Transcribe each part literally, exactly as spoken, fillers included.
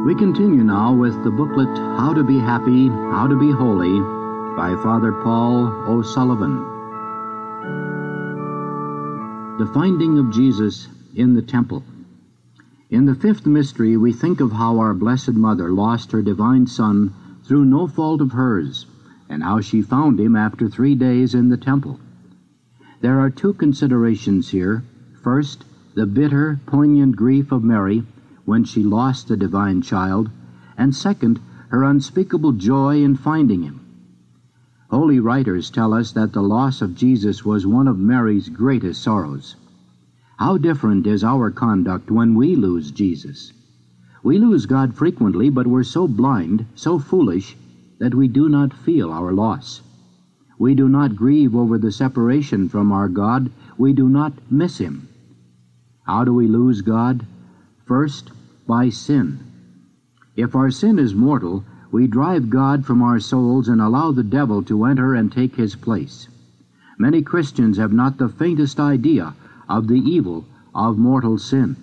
We continue now with the booklet, How to Be Happy, How to Be Holy, by Father Paul O'Sullivan. The Finding of Jesus in the Temple. In the fifth mystery, we think of how our Blessed Mother lost her divine Son through no fault of hers, and how she found him after three days in the temple. There are two considerations here. First, the bitter, poignant grief of Mary when she lost the divine child, and second, her unspeakable joy in finding him. Holy writers tell us that the loss of Jesus was one of Mary's greatest sorrows. How different is our conduct when we lose Jesus. We lose God frequently, but we're so blind, so foolish, that we do not feel our loss. We do not grieve over the separation from our God. We do not miss him. How do we lose God? First, by sin. If our sin is mortal, we drive God from our souls and allow the devil to enter and take his place. Many Christians have not the faintest idea of the evil of mortal sin.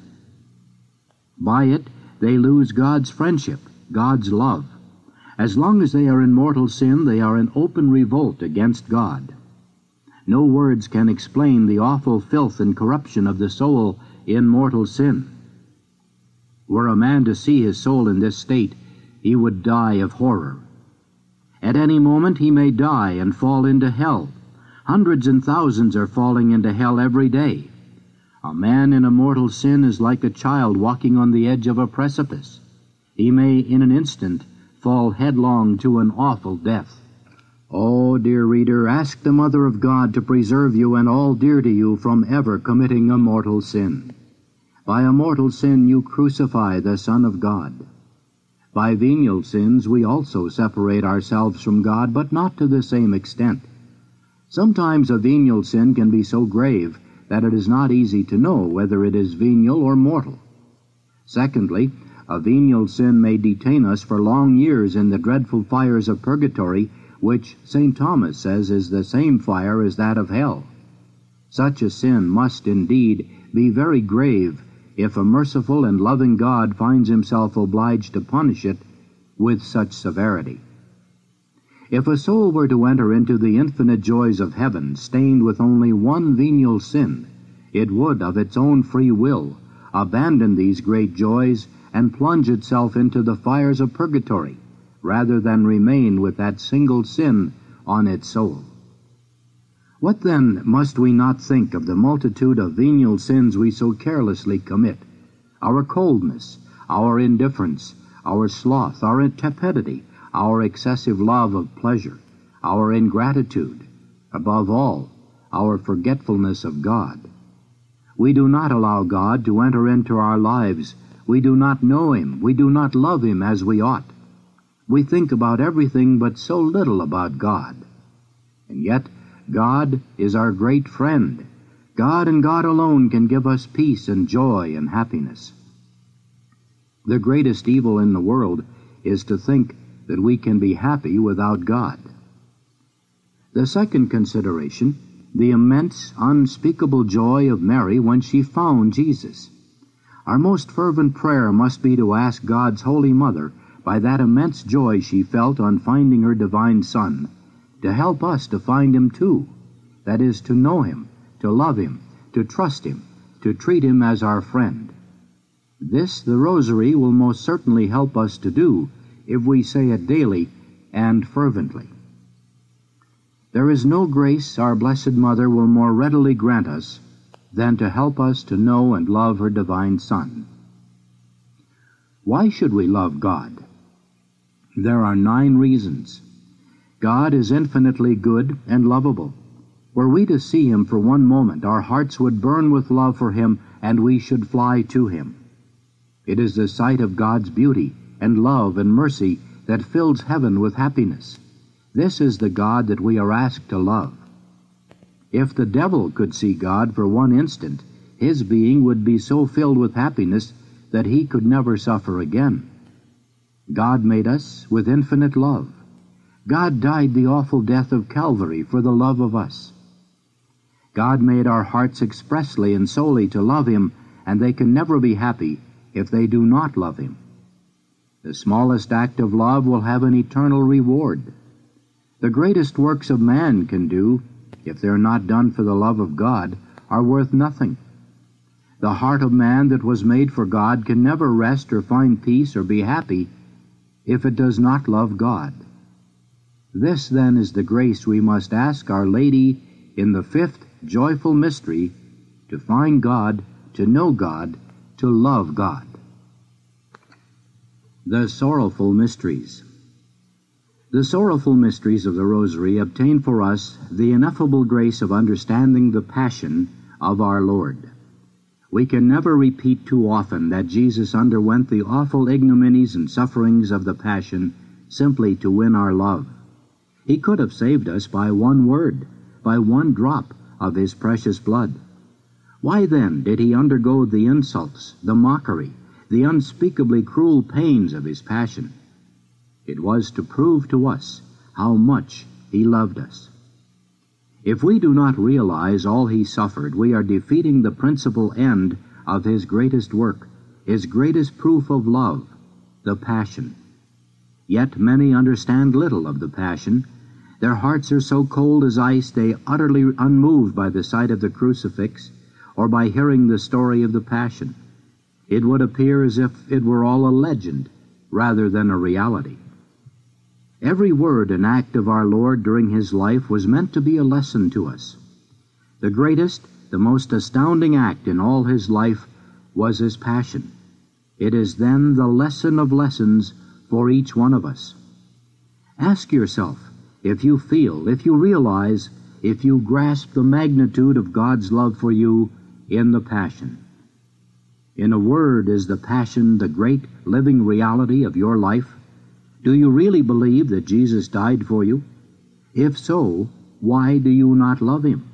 By it, they lose God's friendship, God's love. As long as they are in mortal sin, they are in open revolt against God. No words can explain the awful filth and corruption of the soul in mortal sin. Were a man to see his soul in this state, he would die of horror. At any moment he may die and fall into hell. Hundreds and thousands are falling into hell every day. A man in a mortal sin is like a child walking on the edge of a precipice. He may in an instant fall headlong to an awful death. Oh, dear reader, ask the Mother of God to preserve you and all dear to you from ever committing a mortal sin. By a mortal sin you crucify the Son of God. By venial sins we also separate ourselves from God, but not to the same extent. Sometimes a venial sin can be so grave that it is not easy to know whether it is venial or mortal. Secondly, a venial sin may detain us for long years in the dreadful fires of purgatory, which Saint Thomas says is the same fire as that of hell. Such a sin must indeed be very grave if a merciful and loving God finds himself obliged to punish it with such severity. If a soul were to enter into the infinite joys of heaven stained with only one venial sin, it would, of its own free will, abandon these great joys and plunge itself into the fires of purgatory, rather than remain with that single sin on its soul. What then must we not think of the multitude of venial sins we so carelessly commit? Our coldness, our indifference, our sloth, our tepidity, our excessive love of pleasure, our ingratitude, above all, our forgetfulness of God. We do not allow God to enter into our lives. We do not know him. We do not love him as we ought. We think about everything but so little about God. And yet, God is our great friend. God and God alone can give us peace and joy and happiness. The greatest evil in the world is to think that we can be happy without God. The second consideration, the immense, unspeakable joy of Mary when she found Jesus. Our most fervent prayer must be to ask God's Holy Mother, by that immense joy she felt on finding her divine Son, to help us to find him too, that is, to know him, to love him, to trust him, to treat him as our friend. This the Rosary will most certainly help us to do if we say it daily and fervently. There is no grace our Blessed Mother will more readily grant us than to help us to know and love her divine Son. Why should we love God? There are nine reasons. God is infinitely good and lovable. Were we to see him for one moment, our hearts would burn with love for him, and we should fly to him. It is the sight of God's beauty and love and mercy that fills heaven with happiness. This is the God that we are asked to love. If the devil could see God for one instant, his being would be so filled with happiness that he could never suffer again. God made us with infinite love. God died the awful death of Calvary for the love of us. God made our hearts expressly and solely to love him, and they can never be happy if they do not love him. The smallest act of love will have an eternal reward. The greatest works of man can do, if they're not done for the love of God, are worth nothing. The heart of man that was made for God can never rest or find peace or be happy if it does not love God. This, then, is the grace we must ask Our Lady in the fifth joyful mystery, to find God, to know God, to love God. The Sorrowful Mysteries. The sorrowful mysteries of the Rosary obtain for us the ineffable grace of understanding the passion of our Lord. We can never repeat too often that Jesus underwent the awful ignominies and sufferings of the Passion simply to win our love. He could have saved us by one word, by one drop of His precious blood. Why then did He undergo the insults, the mockery, the unspeakably cruel pains of His Passion? It was to prove to us how much He loved us. If we do not realize all He suffered, we are defeating the principal end of His greatest work, His greatest proof of love, the Passion. Yet many understand little of the Passion. Their hearts are so cold as ice, they utterly unmoved by the sight of the crucifix or by hearing the story of the Passion. It would appear as if it were all a legend rather than a reality. Every word and act of our Lord during His life was meant to be a lesson to us. The greatest, the most astounding act in all His life was His Passion. It is then the lesson of lessons for each one of us. Ask yourself if you feel, if you realize, if you grasp the magnitude of God's love for you in the Passion. In a word, is the Passion the great living reality of your life? Do you really believe that Jesus died for you? If so, why do you not love Him?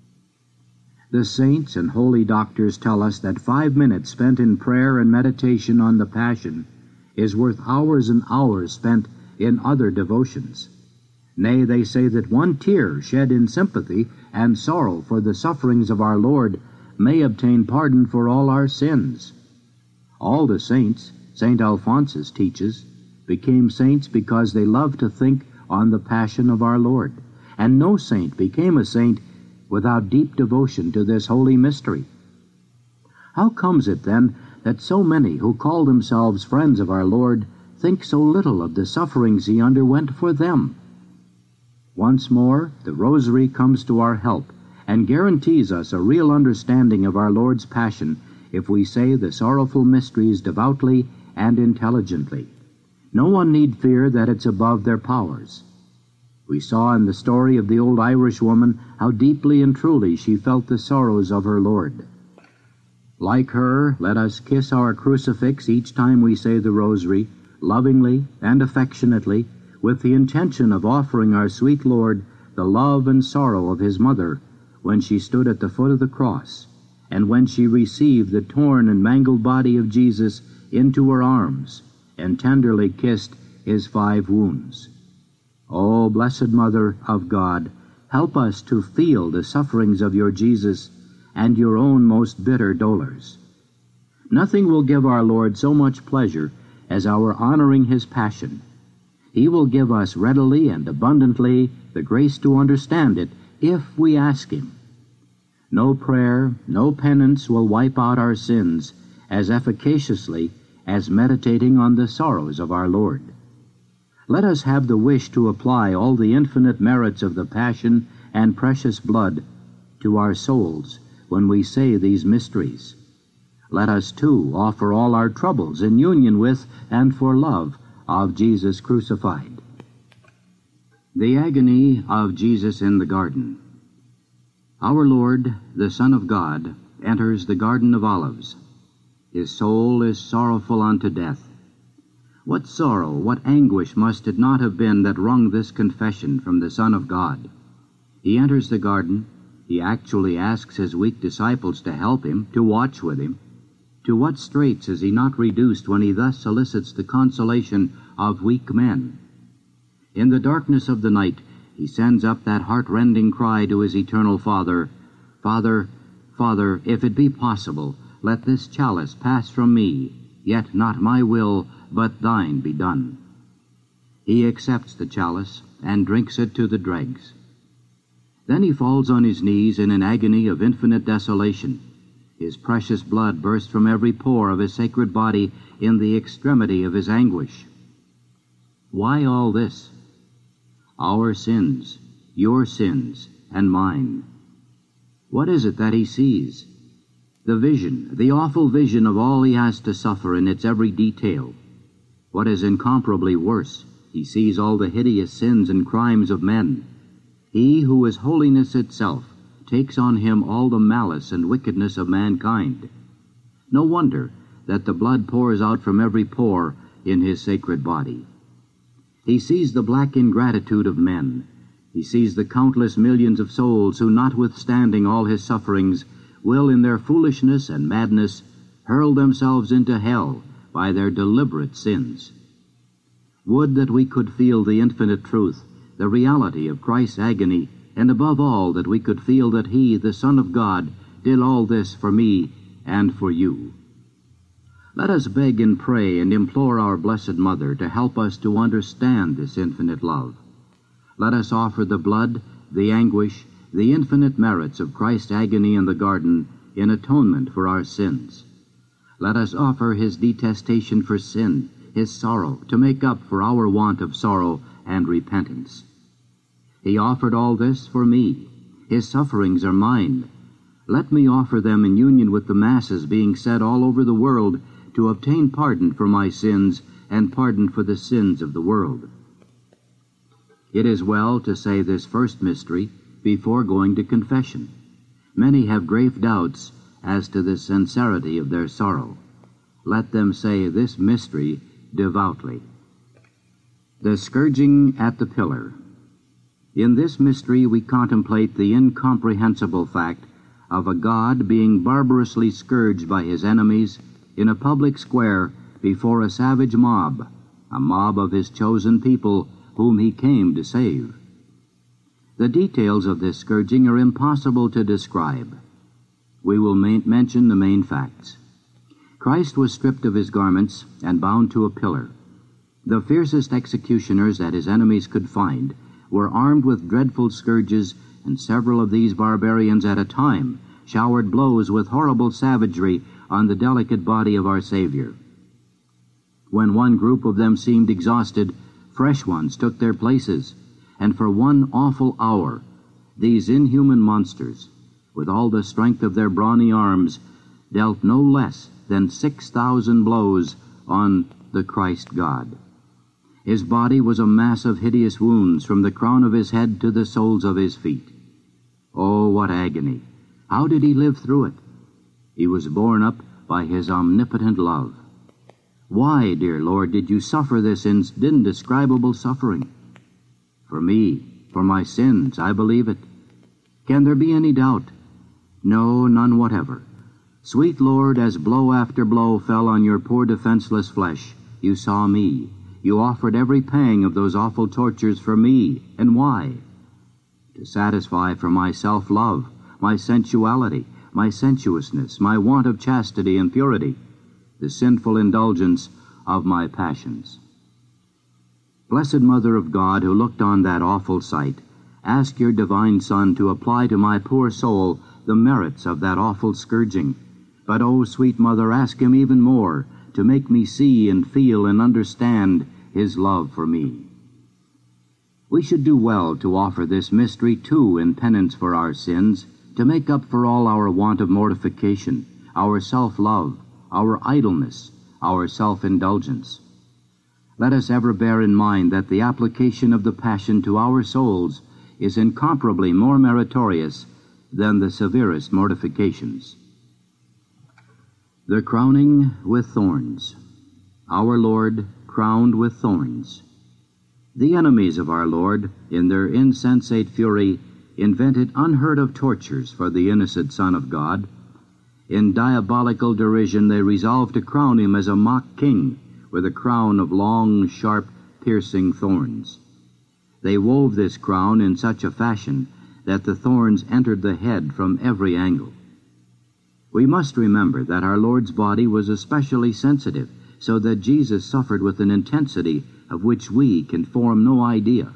The saints and holy doctors tell us that five minutes spent in prayer and meditation on the Passion is worth hours and hours spent in other devotions. Nay, they say that one tear shed in sympathy and sorrow for the sufferings of our Lord may obtain pardon for all our sins. All the saints, Saint Alphonsus teaches, became saints because they loved to think on the Passion of our Lord, and no saint became a saint without deep devotion to this holy mystery. How comes it, then, that so many who call themselves friends of our Lord think so little of the sufferings He underwent for them? Once more, the Rosary comes to our help and guarantees us a real understanding of our Lord's Passion if we say the sorrowful mysteries devoutly and intelligently. No one need fear that it's above their powers. We saw in the story of the old Irish woman how deeply and truly she felt the sorrows of her Lord. Like her, let us kiss our crucifix each time we say the Rosary, lovingly and affectionately, with the intention of offering our sweet Lord the love and sorrow of His mother when she stood at the foot of the cross, and when she received the torn and mangled body of Jesus into her arms, and tenderly kissed His five wounds. O Blessed Mother of God, help us to feel the sufferings of your Jesus and your own most bitter dolors. Nothing will give our Lord so much pleasure as our honoring His Passion. He will give us readily and abundantly the grace to understand it if we ask Him. No prayer, no penance will wipe out our sins as efficaciously as meditating on the sorrows of our Lord. Let us have the wish to apply all the infinite merits of the Passion and precious blood to our souls when we say these mysteries. Let us, too, offer all our troubles in union with and for love of Jesus crucified. The agony of Jesus in the garden. Our Lord, the Son of God, enters the Garden of Olives. His soul is sorrowful unto death. What sorrow, what anguish must it not have been that wrung this confession from the Son of God? He enters the garden. He actually asks His weak disciples to help Him, to watch with Him. To what straits is He not reduced when He thus solicits the consolation of weak men? In the darkness of the night, He sends up that heart-rending cry to His eternal Father, Father, Father, if it be possible, let this chalice pass from me, yet not my will, but thine be done. He accepts the chalice and drinks it to the dregs. Then he falls on his knees in an agony of infinite desolation. His precious blood bursts from every pore of his sacred body in the extremity of his anguish. Why all this? Our sins, your sins, and mine. What is it that he sees? The vision, the awful vision of all he has to suffer in its every detail. What is incomparably worse, he sees all the hideous sins and crimes of men. He who is holiness itself takes on him all the malice and wickedness of mankind. No wonder that the blood pours out from every pore in his sacred body. He sees the black ingratitude of men. He sees the countless millions of souls who, notwithstanding all his sufferings, will in their foolishness and madness hurl themselves into hell by their deliberate sins. Would that we could feel the infinite truth, the reality of Christ's agony, and above all that we could feel that he, the Son of God, did all this for me and for you. Let us beg and pray and implore our Blessed Mother to help us to understand this infinite love. Let us offer the blood, the anguish, the infinite merits of Christ's agony in the garden in atonement for our sins. Let us offer his detestation for sin, his sorrow, to make up for our want of sorrow and repentance. He offered all this for me. His sufferings are mine. Let me offer them in union with the masses being said all over the world to obtain pardon for my sins and pardon for the sins of the world. It is well to say this first mystery before going to confession. Many have grave doubts as to the sincerity of their sorrow. Let them say this mystery devoutly. The scourging at the pillar. In this mystery we contemplate the incomprehensible fact of a God being barbarously scourged by his enemies in a public square before a savage mob, a mob of his chosen people whom he came to save. The details of this scourging are impossible to describe. We will ma- mention the main facts. Christ was stripped of his garments and bound to a pillar. The fiercest executioners that his enemies could find were armed with dreadful scourges, and several of these barbarians at a time showered blows with horrible savagery on the delicate body of our Savior. When one group of them seemed exhausted, fresh ones took their places, and for one awful hour these inhuman monsters, with all the strength of their brawny arms, dealt no less than six thousand blows on the Christ God. His body was a mass of hideous wounds from the crown of his head to the soles of his feet. Oh, what agony! How did he live through it? He was borne up by his omnipotent love. Why, dear Lord, did you suffer this indescribable suffering? For me, for my sins, I believe it. Can there be any doubt? No, none whatever. Sweet Lord, as blow after blow fell on your poor defenseless flesh, you saw me. You offered every pang of those awful tortures for me. And why? To satisfy for my self-love, my sensuality, my sensuousness, my want of chastity and purity, the sinful indulgence of my passions. Blessed Mother of God, who looked on that awful sight, ask your divine Son to apply to my poor soul the merits of that awful scourging. But, oh, sweet Mother, ask him even more to make me see and feel and understand his love for me. We should do well to offer this mystery, too, in penance for our sins, to make up for all our want of mortification, our self-love, our idleness, our self-indulgence. Let us ever bear in mind that the application of the Passion to our souls is incomparably more meritorious than the severest mortifications. The crowning with thorns. Our Lord crowned with thorns. The enemies of our Lord, in their insensate fury, invented unheard-of tortures for the innocent Son of God. In diabolical derision they resolved to crown him as a mock king with a crown of long, sharp, piercing thorns. They wove this crown in such a fashion that the thorns entered the head from every angle. We must remember that our Lord's body was especially sensitive, so that Jesus suffered with an intensity of which we can form no idea.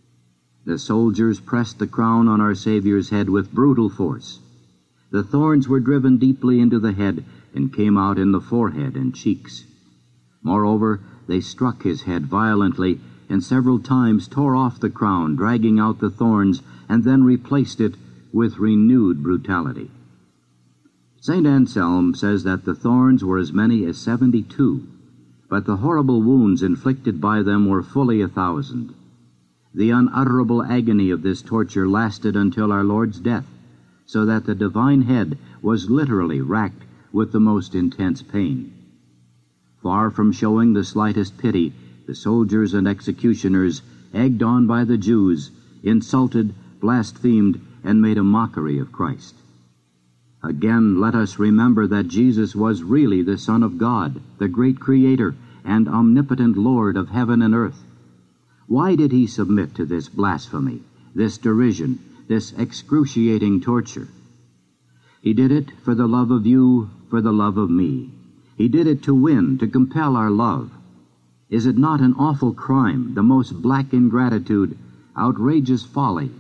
The soldiers pressed the crown on our Savior's head with brutal force. The thorns were driven deeply into the head and came out in the forehead and cheeks. Moreover, they struck his head violently and several times tore off the crown, dragging out the thorns, and then replaced it with renewed brutality. Saint Anselm says that the thorns were as many as seventy-two, but the horrible wounds inflicted by them were fully a thousand. The unutterable agony of this torture lasted until our Lord's death, so that the divine head was literally racked with the most intense pain. Far from showing the slightest pity, the soldiers and executioners, egged on by the Jews, insulted, blasphemed, and made a mockery of Christ. Again, let us remember that Jesus was really the Son of God, the great Creator and omnipotent Lord of heaven and earth. Why did he submit to this blasphemy, this derision, this excruciating torture? He did it for the love of you, for the love of me. He did it to win, to compel our love. Is it not an awful crime, the most black ingratitude, outrageous folly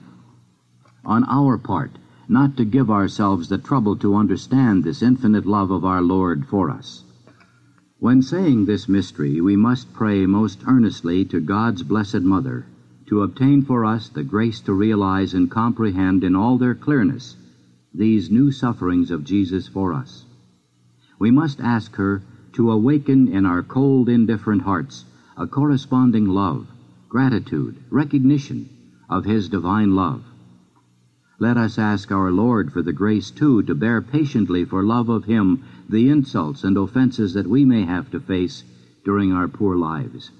on our part, not to give ourselves the trouble to understand this infinite love of our Lord for us? When saying this mystery, we must pray most earnestly to God's Blessed Mother to obtain for us the grace to realize and comprehend in all their clearness these new sufferings of Jesus for us. We must ask her to awaken in our cold, indifferent hearts a corresponding love, gratitude, recognition of his divine love. Let us ask our Lord for the grace, too, to bear patiently for love of him the insults and offenses that we may have to face during our poor lives.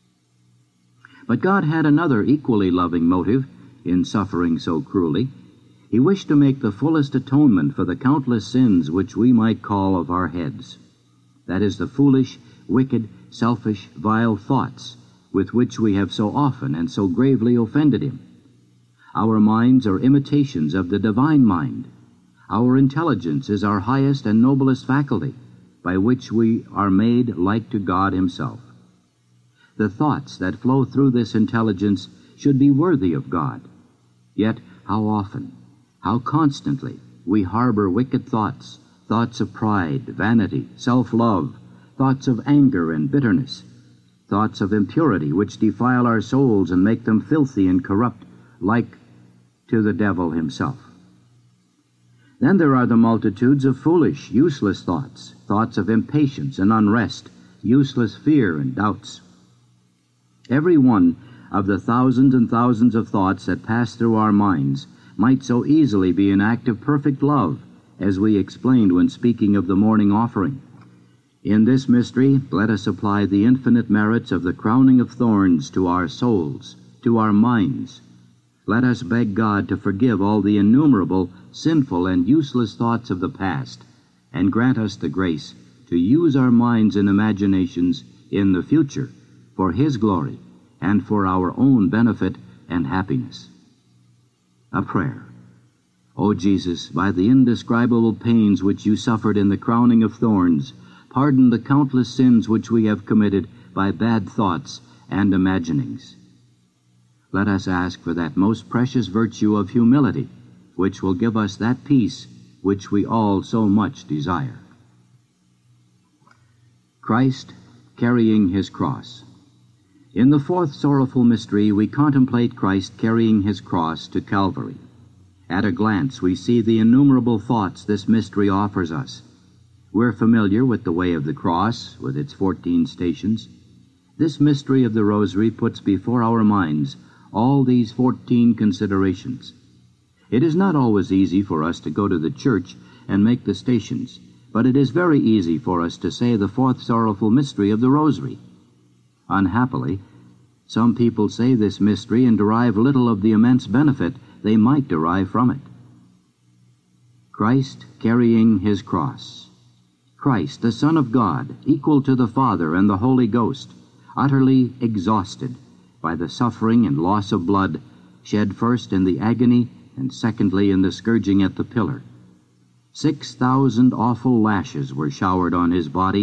But God had another equally loving motive in suffering so cruelly. He wished to make the fullest atonement for the countless sins which we might call of our heads. That is, the foolish, wicked, selfish, vile thoughts with which we have so often and so gravely offended him. Our minds are imitations of the divine mind. Our intelligence is our highest and noblest faculty, by which we are made like to God himself. The thoughts that flow through this intelligence should be worthy of God. Yet how often, how constantly we harbor wicked thoughts, thoughts of pride, vanity, self-love, thoughts of anger and bitterness, thoughts of impurity which defile our souls and make them filthy and corrupt, like to the devil himself. Then there are the multitudes of foolish, useless thoughts, thoughts of impatience and unrest, useless fear and doubts. Every one of the thousands and thousands of thoughts that pass through our minds might so easily be an act of perfect love, as we explained when speaking of the morning offering. In this mystery, let us apply the infinite merits of the crowning of thorns to our souls, to our minds. Let us beg God to forgive all the innumerable, sinful, and useless thoughts of the past, and grant us the grace to use our minds and imaginations in the future for his glory and for our own benefit and happiness. A prayer. O Jesus, by the indescribable pains which you suffered in the crowning of thorns, pardon the countless sins which we have committed by bad thoughts and imaginings. Let us ask for that most precious virtue of humility, which will give us that peace which we all so much desire. Christ carrying his cross. In the fourth sorrowful mystery, we contemplate Christ carrying his cross to Calvary. At a glance, we see the innumerable thoughts this mystery offers us. We're familiar with the way of the cross, with its fourteen stations. This mystery of the Rosary puts before our minds all these fourteen considerations. It is not always easy for us to go to the church and make the stations, but it is very easy for us to say the fourth sorrowful mystery of the Rosary. Unhappily, some people say this mystery and derive little of the immense benefit they might derive from it. Christ carrying his cross. Christ, the Son of God, equal to the Father and the Holy Ghost, utterly exhausted by the suffering and loss of blood shed first in the agony and secondly in the scourging at the pillar. Six thousand awful lashes were showered on his body,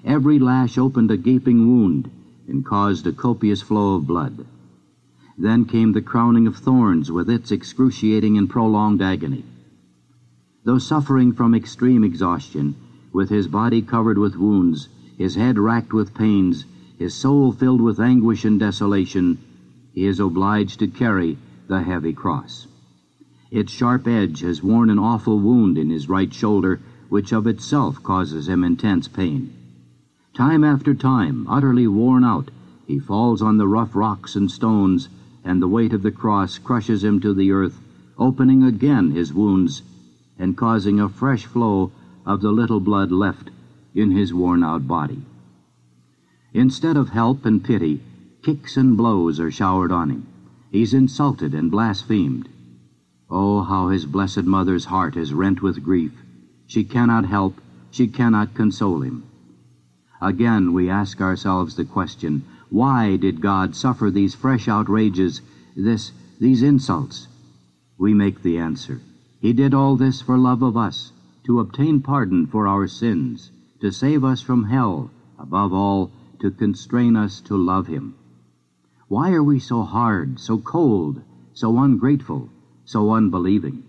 Every lash opened a gaping wound and caused a copious flow of blood. Then came the crowning of thorns with its excruciating and prolonged agony. Though suffering from extreme exhaustion, with his body covered with wounds, his head racked with pains, his soul filled with anguish and desolation, he is obliged to carry the heavy cross. Its sharp edge has worn an awful wound in his right shoulder, which of itself causes him intense pain. Time after time, utterly worn out, he falls on the rough rocks and stones, and the weight of the cross crushes him to the earth, opening again his wounds and causing a fresh flow of the little blood left in his worn-out body. Instead of help and pity, kicks and blows are showered on him. He's insulted and blasphemed. Oh, how his blessed mother's heart is rent with grief. She cannot help, she cannot console him. Again we ask ourselves the question, why did God suffer these fresh outrages, this, these insults? We make the answer. He did all this for love of us, to obtain pardon for our sins, to save us from hell, above all, to constrain us to love him. Why are we so hard, so cold, so ungrateful, so unbelieving?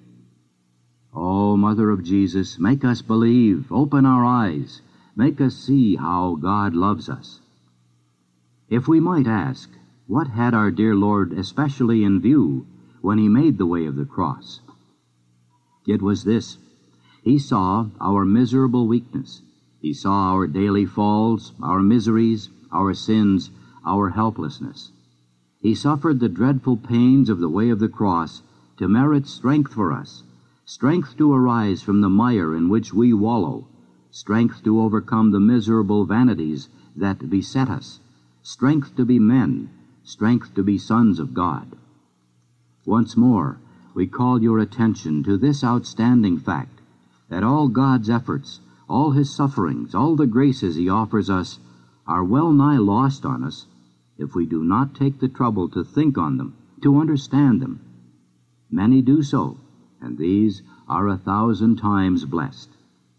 Oh, Mother of Jesus, make us believe, open our eyes, make us see how God loves us. If we might ask, what had our dear Lord especially in view when he made the way of the cross? It was this. He saw our miserable weakness. He saw our daily falls, our miseries, our sins, our helplessness. He suffered the dreadful pains of the way of the cross to merit strength for us, strength to arise from the mire in which we wallow, strength to overcome the miserable vanities that beset us, strength to be men, strength to be sons of God. Once more, we call your attention to this outstanding fact, that all God's efforts, all his sufferings, all the graces he offers us, are well nigh lost on us if we do not take the trouble to think on them, to understand them. Many do so, and these are a thousand times blessed.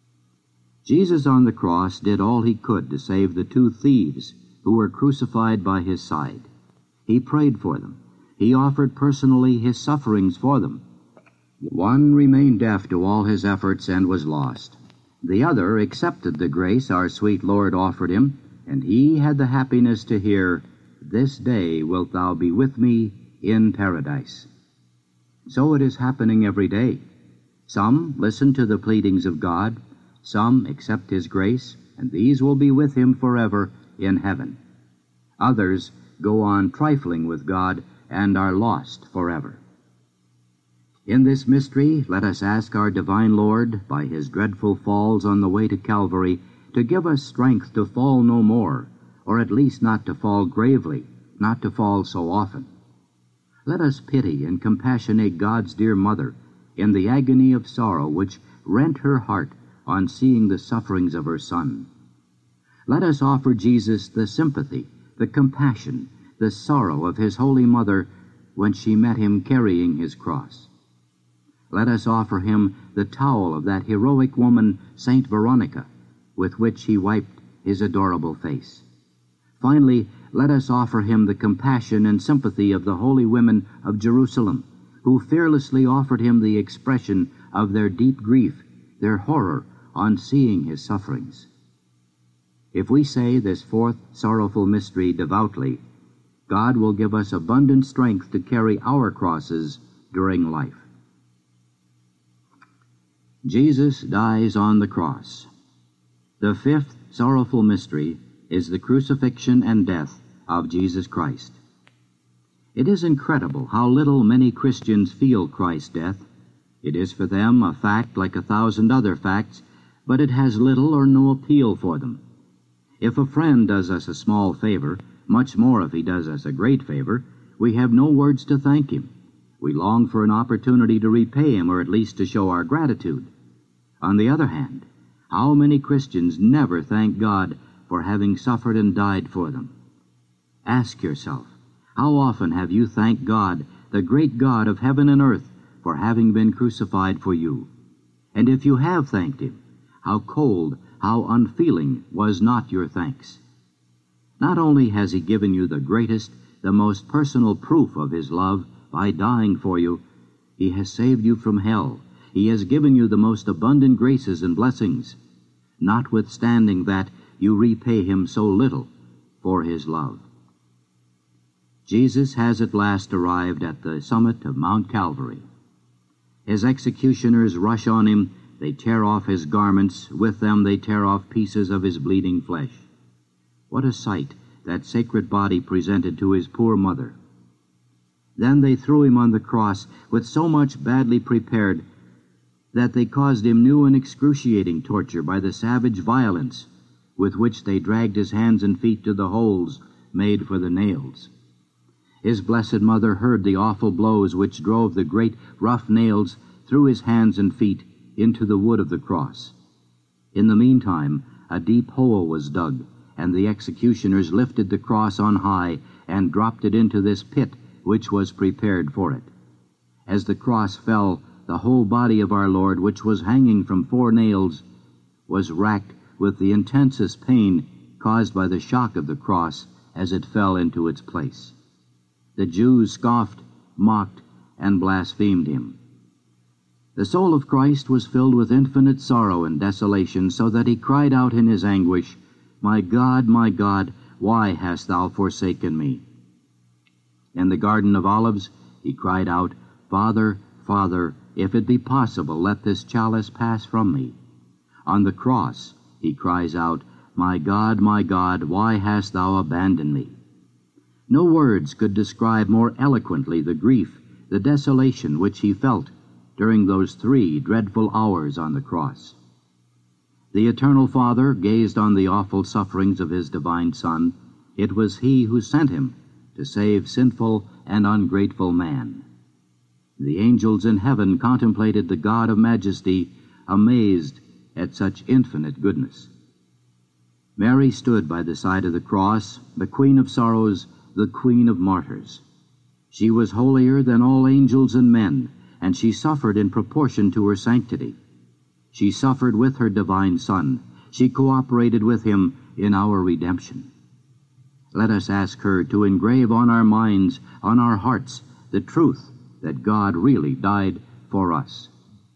Jesus on the cross did all he could to save the two thieves who were crucified by his side. He prayed for them. He offered personally his sufferings for them. One remained deaf to all his efforts and was lost. The other accepted the grace our sweet Lord offered him, and he had the happiness to hear, "This day wilt thou be with me in paradise." So it is happening every day. Some listen to the pleadings of God, some accept his grace, and these will be with him forever in heaven. Others go on trifling with God and are lost forever. In this mystery, let us ask our divine Lord, by his dreadful falls on the way to Calvary, to give us strength to fall no more, or at least not to fall gravely, not to fall so often. Let us pity and compassionate God's dear mother in the agony of sorrow which rent her heart on seeing the sufferings of her Son. Let us offer Jesus the sympathy, the compassion, the sorrow of his Holy Mother when she met him carrying his cross. Let us offer him the towel of that heroic woman, Saint Veronica, with which he wiped his adorable face. Finally, let us offer him the compassion and sympathy of the holy women of Jerusalem, who fearlessly offered him the expression of their deep grief, their horror on seeing his sufferings. If we say this fourth sorrowful mystery devoutly, God will give us abundant strength to carry our crosses during life. Jesus dies on the cross. The fifth sorrowful mystery is the crucifixion and death of Jesus Christ. It is incredible how little many Christians feel Christ's death. It is for them a fact like a thousand other facts, but it has little or no appeal for them. If a friend does us a small favor, much more if he does us a great favor, we have no words to thank him. We long for an opportunity to repay him, or at least to show our gratitude. On the other hand, how many Christians never thank God for having suffered and died for them? Ask yourself, how often have you thanked God, the great God of heaven and earth, for having been crucified for you? And if you have thanked him, How cold, how unfeeling was not your thanks? Not only has he given you the greatest, the most personal proof of his love by dying for you, he has saved you from hell. He has given you the most abundant graces and blessings, notwithstanding that you repay him so little for his love. Jesus has at last arrived at the summit of Mount Calvary. His executioners rush on him. They tear off his garments. With them they tear off pieces of his bleeding flesh. What a sight that sacred body presented to his poor mother. Then they threw him on the cross with so much badly prepared that they caused him new and excruciating torture by the savage violence with which they dragged his hands and feet to the holes made for the nails. His blessed mother heard the awful blows which drove the great rough nails through his hands and feet into the wood of the cross. In the meantime, a deep hole was dug, and the executioners lifted the cross on high and dropped it into this pit which was prepared for it. As the cross fell, the whole body of our Lord, which was hanging from four nails, was racked with the intensest pain caused by the shock of the cross as it fell into its place. The Jews scoffed, mocked, and blasphemed him. The soul of Christ was filled with infinite sorrow and desolation, so that he cried out in his anguish, "My God, my God, why hast thou forsaken me?" In the Garden of Olives, he cried out, "Father, Father, if it be possible, let this chalice pass from me." On the cross, he cries out, "My God, my God, why hast thou abandoned me?" No words could describe more eloquently the grief, the desolation which he felt during those three dreadful hours on the cross. The Eternal Father gazed on the awful sufferings of his divine Son. It was he who sent him to save sinful and ungrateful man. The angels in heaven contemplated the God of majesty, amazed at such infinite goodness. Mary stood by the side of the cross, the Queen of Sorrows, the Queen of Martyrs. She was holier than all angels and men, and she suffered in proportion to her sanctity. She suffered with her divine Son. She cooperated with him in our redemption. Let us ask her to engrave on our minds, on our hearts, the truth that God really died for us.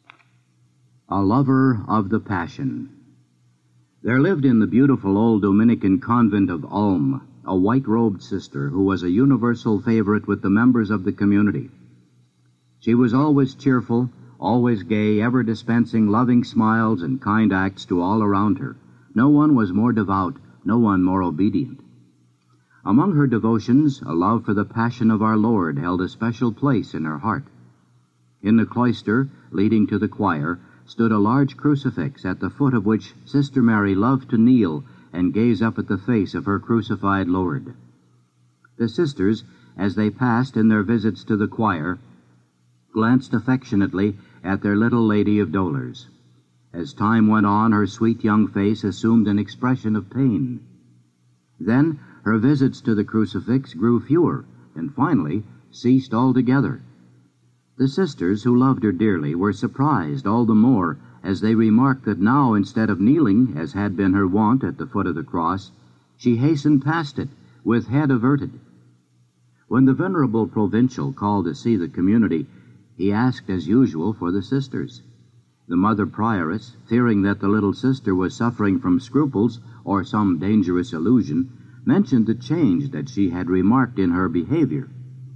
A lover of the Passion. There lived in the beautiful old Dominican convent of Ulm a white-robed sister who was a universal favorite with the members of the community. She was always cheerful, always gay, ever dispensing loving smiles and kind acts to all around her. No one was more devout, no one more obedient. Among her devotions, a love for the Passion of our Lord held a special place in her heart. In the cloister leading to the choir stood a large crucifix, at the foot of which Sister Mary loved to kneel and gaze up at the face of her crucified Lord. The sisters, as they passed in their visits to the choir, glanced affectionately at their little Lady of Dolors. As time went on, her sweet young face assumed an expression of pain. Then her visits to the crucifix grew fewer, and finally ceased altogether. The sisters, who loved her dearly, were surprised all the more as they remarked that now, instead of kneeling, as had been her wont at the foot of the cross, she hastened past it, with head averted. When the venerable provincial called to see the community, he asked, as usual, for the sisters. The mother prioress, fearing that the little sister was suffering from scruples or some dangerous illusion, mentioned the change that she had remarked in her behavior.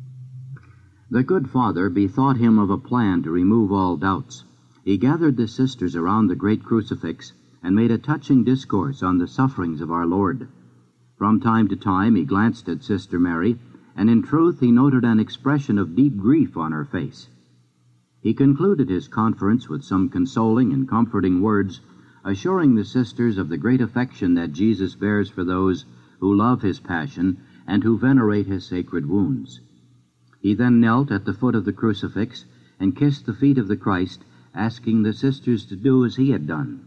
The good father bethought him of a plan to remove all doubts. He gathered the sisters around the great crucifix and made a touching discourse on the sufferings of our Lord. From time to time he glanced at Sister Mary, and in truth he noted an expression of deep grief on her face. He concluded his conference with some consoling and comforting words, assuring the sisters of the great affection that Jesus bears for those who love his passion and who venerate his sacred wounds. He then knelt at the foot of the crucifix and kissed the feet of the Christ, asking the sisters to do as he had done.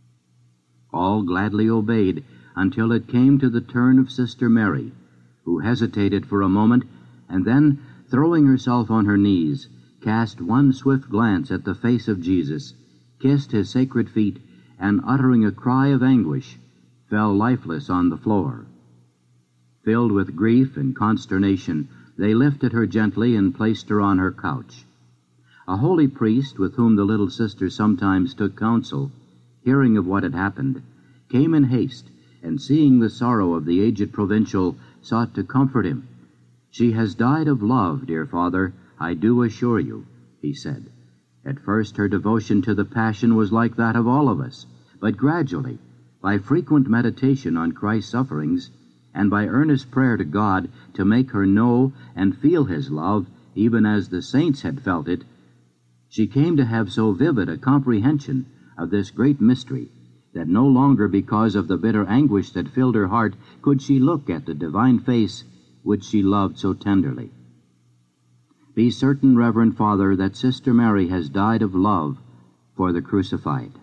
All gladly obeyed until it came to the turn of Sister Mary, who hesitated for a moment, and then, throwing herself on her knees, cast one swift glance at the face of Jesus, kissed his sacred feet, and uttering a cry of anguish, fell lifeless on the floor. Filled with grief and consternation, they lifted her gently and placed her on her couch. A holy priest, with whom the little sister sometimes took counsel, hearing of what had happened, came in haste, and seeing the sorrow of the aged provincial, sought to comfort him. "She has died of love, dear father, I do assure you," he said. At first her devotion to the Passion was like that of all of us, but gradually, by frequent meditation on Christ's sufferings, and by earnest prayer to God to make her know and feel His love, even as the saints had felt it, she came to have so vivid a comprehension of this great mystery that no longer, because of the bitter anguish that filled her heart, could she look at the divine face which she loved so tenderly. Be certain, Reverend Father, that Sister Mary has died of love for the crucified.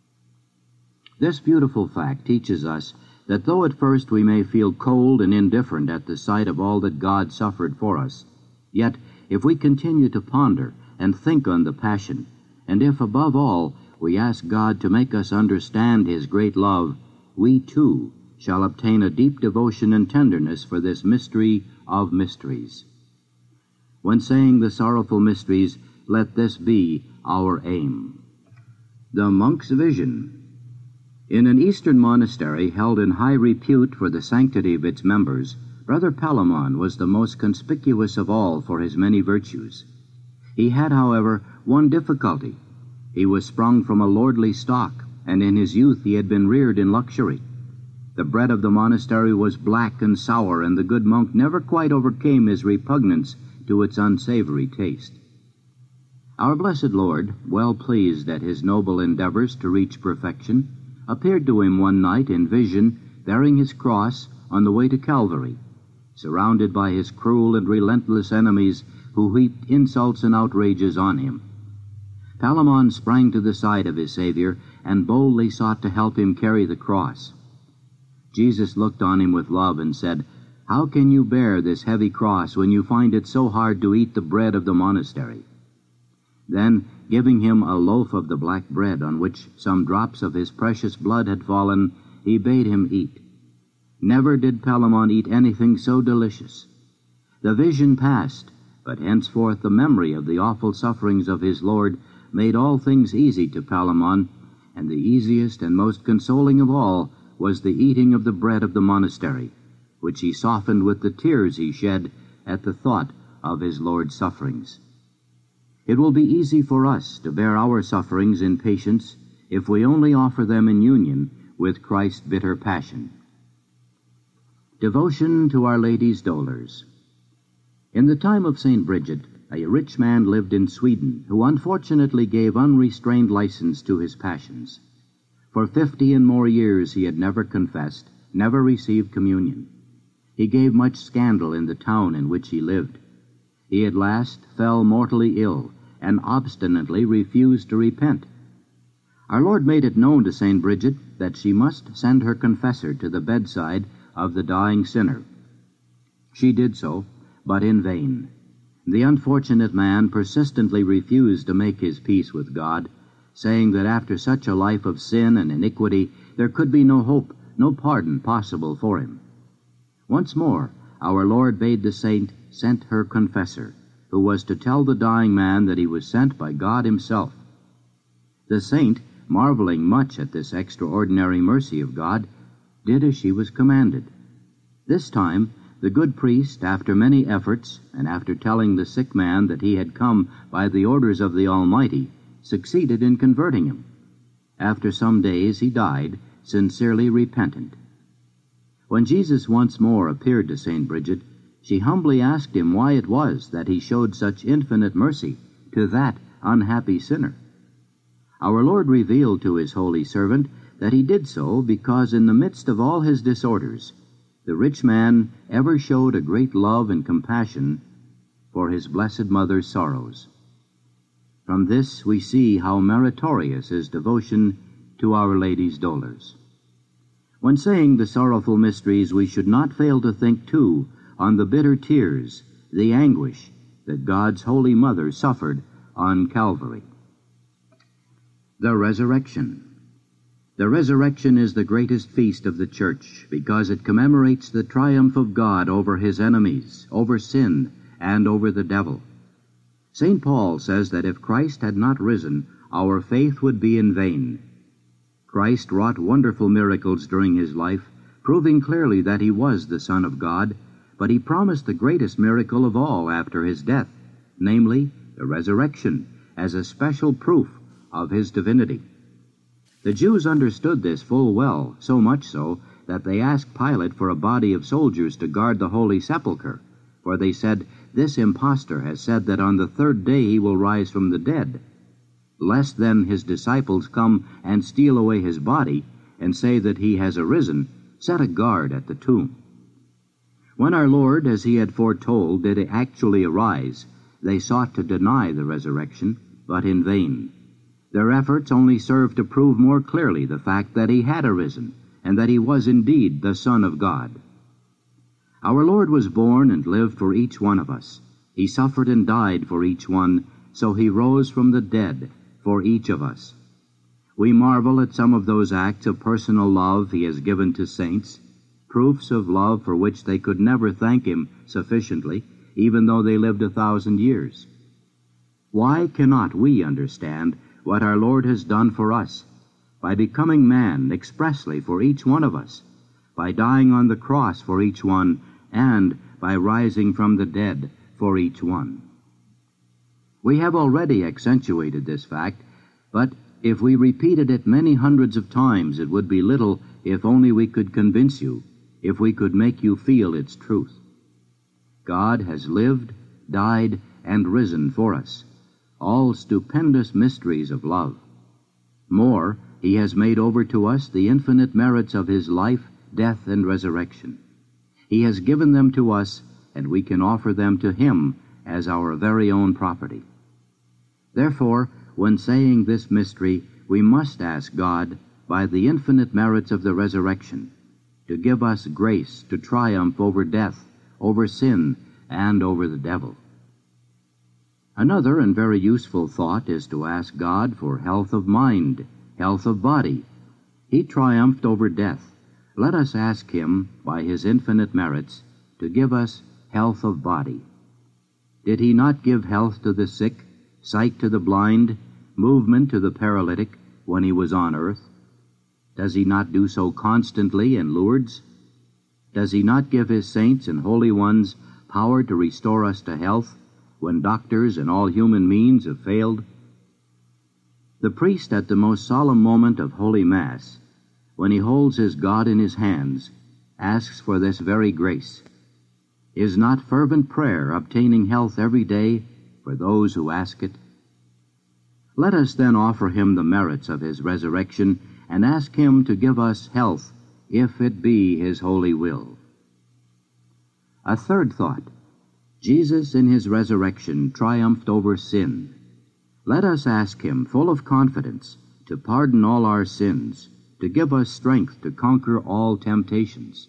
This beautiful fact teaches us that though at first we may feel cold and indifferent at the sight of all that God suffered for us, yet if we continue to ponder and think on the Passion, and if above all we ask God to make us understand His great love, we too shall obtain a deep devotion and tenderness for this mystery of mysteries. When saying the sorrowful mysteries, let this be our aim. The Monk's Vision. In an Eastern monastery held in high repute for the sanctity of its members, Brother Palamon was the most conspicuous of all for his many virtues. He had, however, one difficulty. He was sprung from a lordly stock, and in his youth he had been reared in luxury. The bread of the monastery was black and sour, and the good monk never quite overcame his repugnance to its unsavory taste. Our blessed Lord, well pleased at his noble endeavors to reach perfection, appeared to him one night in vision, bearing his cross on the way to Calvary, surrounded by his cruel and relentless enemies who heaped insults and outrages on him. Palamon sprang to the side of his Savior and boldly sought to help him carry the cross. Jesus looked on him with love and said, "How can you bear this heavy cross when you find it so hard to eat the bread of the monastery?" Then, giving him a loaf of the black bread on which some drops of his precious blood had fallen, he bade him eat. Never did Palamon eat anything so delicious. The vision passed, but henceforth the memory of the awful sufferings of his Lord made all things easy to Palamon, and the easiest and most consoling of all was the eating of the bread of the monastery, which he softened with the tears he shed at the thought of his Lord's sufferings. It will be easy for us to bear our sufferings in patience if we only offer them in union with Christ's bitter passion. Devotion to Our Lady's Dolors. In the time of Saint Bridget, a rich man lived in Sweden who unfortunately gave unrestrained license to his passions. For fifty and more years he had never confessed, never received communion. He gave much scandal in the town in which he lived. He at last fell mortally ill and obstinately refused to repent. Our Lord made it known to Saint Bridget that she must send her confessor to the bedside of the dying sinner. She did so, but in vain. The unfortunate man persistently refused to make his peace with God, saying that after such a life of sin and iniquity there could be no hope, no pardon possible for him. Once more, our Lord bade the saint send her confessor, who was to tell the dying man that he was sent by God himself. The saint, marveling much at this extraordinary mercy of God, did as she was commanded. This time, the good priest, after many efforts, and after telling the sick man that he had come by the orders of the Almighty, succeeded in converting him. After some days he died, sincerely repentant. When Jesus once more appeared to Saint Bridget, she humbly asked him why it was that he showed such infinite mercy to that unhappy sinner. Our Lord revealed to his holy servant that he did so because in the midst of all his disorders, the rich man ever showed a great love and compassion for his blessed mother's sorrows. From this we see how meritorious is devotion to Our Lady's dolors. When saying the sorrowful mysteries, we should not fail to think, too, on the bitter tears, the anguish that God's Holy Mother suffered on Calvary. The Resurrection. The resurrection is the greatest feast of the church because it commemorates the triumph of God over his enemies, over sin, and over the devil. Saint Paul says that if Christ had not risen, our faith would be in vain. Christ wrought wonderful miracles during his life, proving clearly that he was the Son of God, but he promised the greatest miracle of all after his death, namely, the resurrection, as a special proof of his divinity. The Jews understood this full well, so much so that they asked Pilate for a body of soldiers to guard the Holy Sepulchre, for they said, "This impostor has said that on the third day he will rise from the dead. Lest then his disciples come and steal away his body, and say that he has arisen, set a guard at the tomb." When our Lord, as he had foretold, did actually arise, they sought to deny the resurrection, but in vain. Their efforts only served to prove more clearly the fact that he had arisen, and that he was indeed the Son of God. Our Lord was born and lived for each one of us. He suffered and died for each one, so he rose from the dead for each of us. We marvel at some of those acts of personal love he has given to saints, proofs of love for which they could never thank him sufficiently, even though they lived a thousand years. Why cannot we understand what our Lord has done for us, by becoming man expressly for each one of us, by dying on the cross for each one, and by rising from the dead for each one? We have already accentuated this fact, but if we repeated it many hundreds of times, it would be little if only we could convince you, if we could make you feel its truth. God has lived, died, and risen for us, all stupendous mysteries of love. More, he has made over to us the infinite merits of his life, death, and resurrection. He has given them to us, and we can offer them to him as our very own property. Therefore, when saying this mystery, we must ask God, by the infinite merits of the resurrection, to give us grace to triumph over death, over sin, and over the devil. Another and very useful thought is to ask God for health of mind, health of body. He triumphed over death. Let us ask him, by his infinite merits, to give us health of body. Did he not give health to the sick, sight to the blind, movement to the paralytic when he was on earth? Does he not do so constantly in Lourdes? Does he not give his saints and holy ones power to restore us to health when doctors and all human means have failed? The priest at the most solemn moment of Holy Mass, when he holds his God in his hands, asks for this very grace. Is not fervent prayer obtaining health every day for those who ask it? Let us then offer him the merits of his resurrection and ask him to give us health, if it be his holy will. A third thought. Jesus in his resurrection triumphed over sin. Let us ask him, full of confidence, to pardon all our sins, to give us strength to conquer all temptations.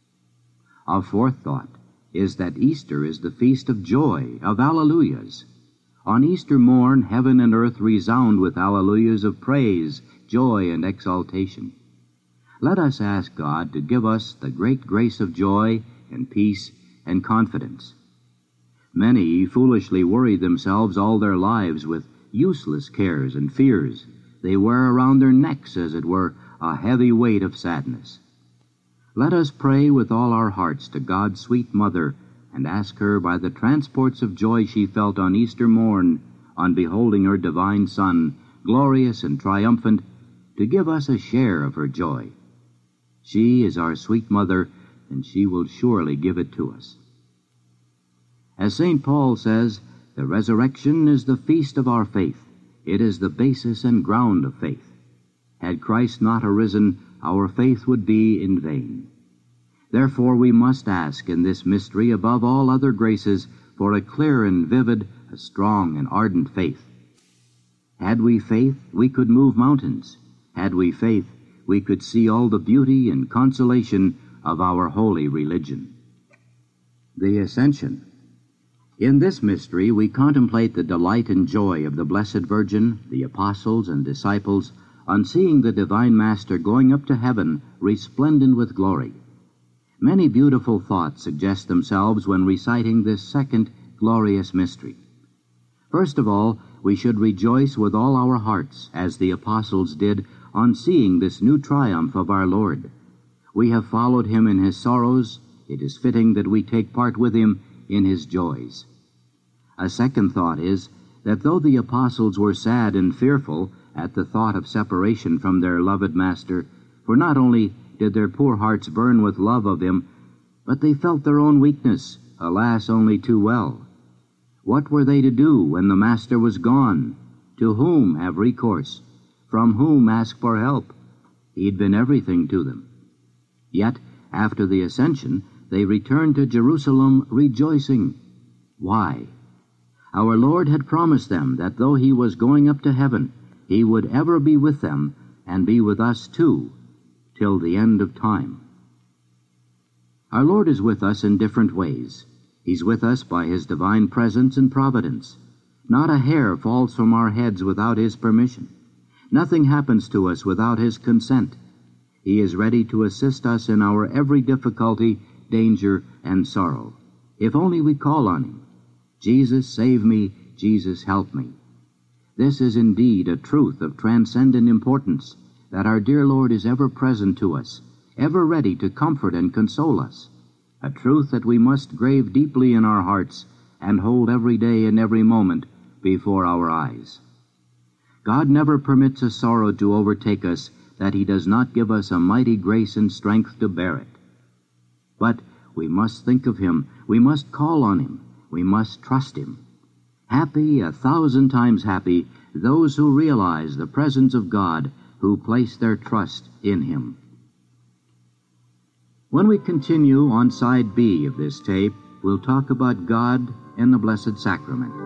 A fourth thought is that Easter is the feast of joy, of alleluias. On Easter morn, heaven and earth resound with alleluias of praise, joy, and exaltation. Let us ask God to give us the great grace of joy and peace and confidence. Many foolishly worry themselves all their lives with useless cares and fears. They wear around their necks, as it were, a heavy weight of sadness. Let us pray with all our hearts to God's sweet Mother, and ask her, by the transports of joy she felt on Easter morn, on beholding her divine Son, glorious and triumphant, to give us a share of her joy. She is our sweet Mother, and she will surely give it to us. As Saint Paul says, the resurrection is the feast of our faith. It is the basis and ground of faith. Had Christ not arisen, our faith would be in vain. Therefore we must ask in this mystery, above all other graces, for a clear and vivid, a strong and ardent faith. Had we faith, we could move mountains. Had we faith, we could see all the beauty and consolation of our holy religion. The Ascension. In this mystery we contemplate the delight and joy of the Blessed Virgin, the apostles and disciples, on seeing the divine Master going up to heaven, resplendent with glory. Many beautiful thoughts suggest themselves when reciting this second glorious mystery. First of all, we should rejoice with all our hearts, as the apostles did, on seeing this new triumph of our Lord. We have followed him in his sorrows. It is fitting that we take part with him in his joys. A second thought is that though the apostles were sad and fearful at the thought of separation from their loved Master, for not only did their poor hearts burn with love of him, but they felt their own weakness, alas, only too well. What were they to do when the Master was gone? To whom have recourse? From whom ask for help? He had been everything to them. Yet, after the ascension, they returned to Jerusalem rejoicing. Why? Our Lord had promised them that though he was going up to heaven, he would ever be with them, and be with us too, till the end of time. Our Lord is with us in different ways. He's with us by his divine presence and providence. Not a hair falls from our heads without his permission. Nothing happens to us without his consent. He is ready to assist us in our every difficulty, danger, and sorrow, if only we call on him. Jesus, save me. Jesus, help me. This is indeed a truth of transcendent importance, that our dear Lord is ever present to us, ever ready to comfort and console us, a truth that we must grave deeply in our hearts and hold every day and every moment before our eyes. God never permits a sorrow to overtake us that he does not give us a mighty grace and strength to bear it. But we must think of him, we must call on him, we must trust him. Happy, a thousand times happy, those who realize the presence of God, who place their trust in him. When we continue on side B of this tape, we'll talk about God and the Blessed Sacrament.